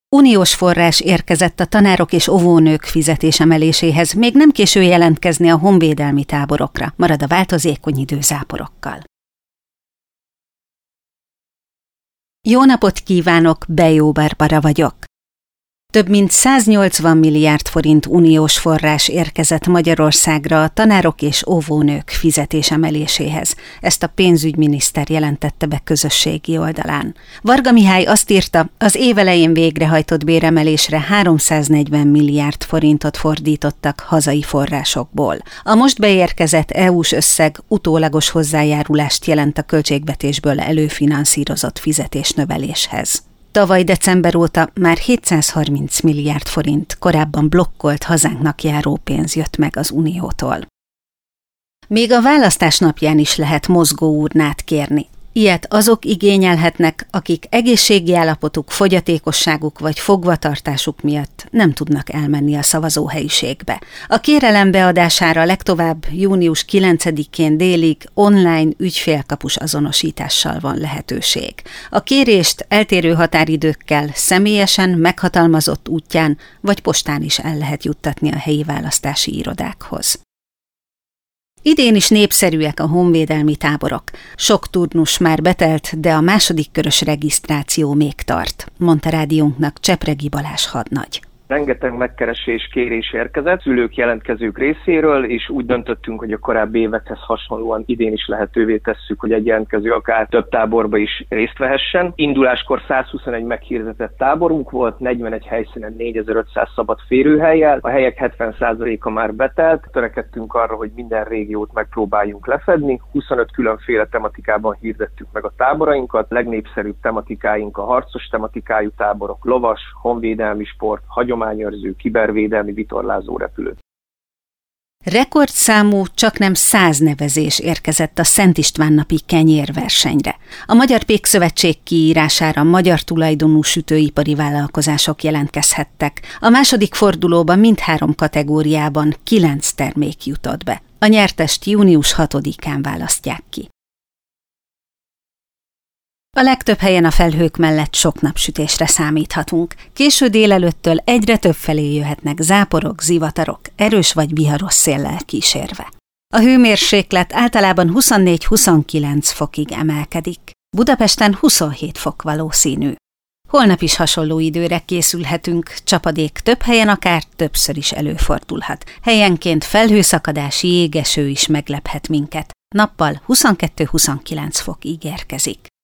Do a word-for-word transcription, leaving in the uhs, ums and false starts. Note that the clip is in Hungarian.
Uniós forrás érkezett a tanárok és óvónők fizetésemeléséhez, még nem késő jelentkezni a honvédelmi táborokra, marad a változékony idő záporokkal. Jó napot kívánok, Bejó Barbara vagyok. Több mint száznyolcvan milliárd forint uniós forrás érkezett Magyarországra a tanárok és óvónők fizetésemeléséhez. Ezt a pénzügyminiszter jelentette be közösségi oldalán. Varga Mihály azt írta, az év elején végrehajtott béremelésre háromszáznegyven milliárd forintot fordítottak hazai forrásokból. A most beérkezett é u-s összeg utólagos hozzájárulást jelent a költségvetésből előfinanszírozott fizetésnöveléshez. Tavaly december óta már hétszázharminc milliárd forint korábban blokkolt hazánknak járó pénz jött meg az Uniótól. Még a választás napján is lehet mozgóurnát kérni. Ilyet azok igényelhetnek, akik egészségi állapotuk, fogyatékosságuk vagy fogvatartásuk miatt nem tudnak elmenni a szavazóhelyiségbe. A kérelem beadására legtovább június kilencedikén délig online ügyfélkapus azonosítással van lehetőség. A kérést eltérő határidőkkel személyesen, meghatalmazott útján vagy postán is el lehet juttatni a helyi választási irodákhoz. Idén is népszerűek a honvédelmi táborok. Sok turnus már betelt, de a második körös regisztráció még tart, mondta rádiónknak Csepregi Balázs hadnagy. Rengeteg megkeresés, kérés érkezett szülők, jelentkezők részéről, és úgy döntöttünk, hogy a korábbi évekhez hasonlóan idén is lehetővé tesszük, hogy egy jelentkező akár több táborba is részt vehessen. Induláskor százhuszonegy meghirdetett táborunk volt, negyvenegy helyszínen négyezer-ötszáz szabad férőhellyel, a helyek hetven százaléka már betelt, törekedtünk arra, hogy minden régiót megpróbáljunk lefedni, huszonöt különféle tematikában hirdettük meg a táborainkat, legnépszerűbb tematikáink a harcos tematikájú táborok, lovas, honvédelmi sport, hagyományos hagyományőrző, kibervédelmi, vitorlázó repülő. Rekordszámú, csaknem száz nevezés érkezett a Szent István napi kenyérversenyre. A Magyar Pékszövetség kiírására magyar tulajdonú sütőipari vállalkozások jelentkezhettek. A második fordulóban mindhárom kategóriában kilenc termék jutott be. A nyertest június hatodikán választják ki. A legtöbb helyen a felhők mellett sok napsütésre számíthatunk. Késő délelőttől egyre több felé jöhetnek záporok, zivatarok, erős vagy viharos széllel kísérve. A hőmérséklet általában huszonnégy-huszonkilenc fokig emelkedik. Budapesten huszonhét fok valószínű. Holnap is hasonló időre készülhetünk, csapadék több helyen akár többször is előfordulhat. Helyenként felhőszakadás, jégeső is meglephet minket. Nappal huszonkettő-huszonkilenc fok ígérkezik.